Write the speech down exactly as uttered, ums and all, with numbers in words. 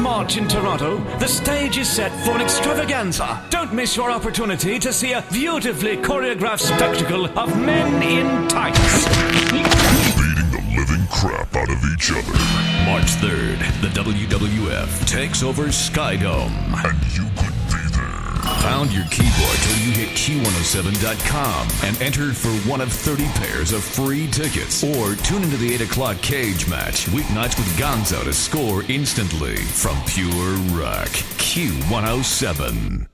March in Toronto, the stage is set for an extravaganza. Don't miss your opportunity to see a beautifully choreographed spectacle of men in tights. Beating the living crap out of each other. March third, the W W F takes over Skydome. And you could be there. Pound your keyboard till you hit Q one oh seven dot com and enter for one of thirty pairs of free tickets. Or tune into the eight o'clock cage match, weeknights with Gonzo to score instantly from Pure Rock. Q one oh seven.